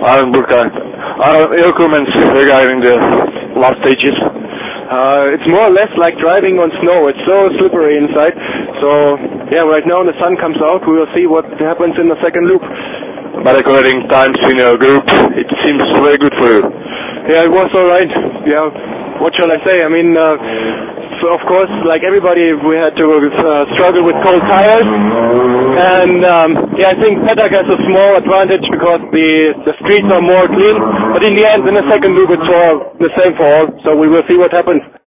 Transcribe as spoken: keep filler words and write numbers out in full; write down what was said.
Arjen Burkhardt. Uh, your comments regarding the last stages? Uh, it's more or less like driving on snow. It's so slippery inside. So, yeah, right now when the sun comes out, we will see what happens in the second loop. But according times in your group, it seems very good for you. Yeah, it was alright. Yeah, what shall I say? I mean, uh, so of course, like everybody, we had to uh, struggle with cold tires. And, um, yeah, I think Petak has a small advantage because the, the streets are more clean. But in the end, in the second loop, it's all the same for all. So we will see what happens.